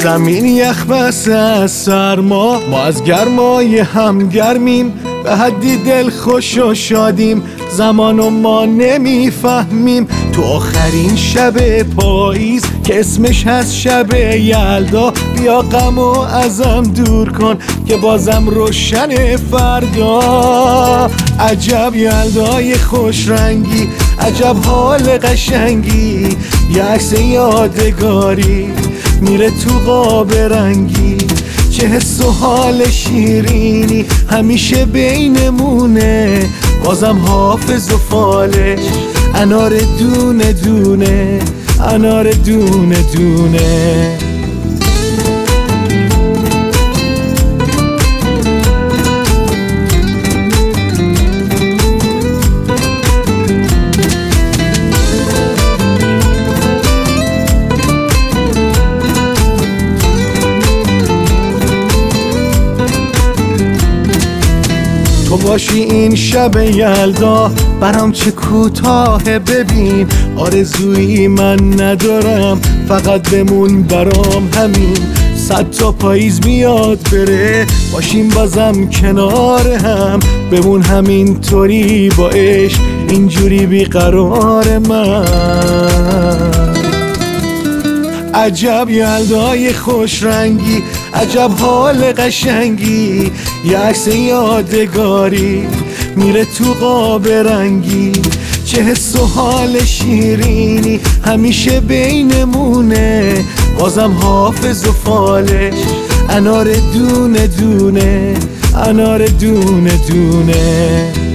زمین یخ بسته از سرما، ما از گرمای هم گرمیم، به حدی دل خوش و شادیم، زمانو ما نمیفهمیم. تو آخرین شب پاییز که اسمش هست شب یلدا، بیا غمو ازم دور کن که بازم روشن فردا. عجب یلدای خوش رنگی، عجب حال قشنگی، یه عکس یادگاری میره تو قاب رنگی، چه حس و حال شیرینی همیشه بینمونه، بازم حافظ و فالش انار دونه دونه، انار دونه دونه. تو باشی این شب یلدا برام چه کوتاهه، ببین آرزویی من ندارم، فقط بمون برام همین. 100 تا پاییز میاد بره، باشیم بازم کنار هم، بمون همین طوری با عشق اینجوری بیقرار من. عجب یلدای خوش رنگی، عجب حال قشنگی، یه عکس یادگاری میره تو قاب رنگی، چه حس و حال شیرینی همیشه بینمونه، بازم حافظ و فالش انار دونه دونه، انار دونه دونه.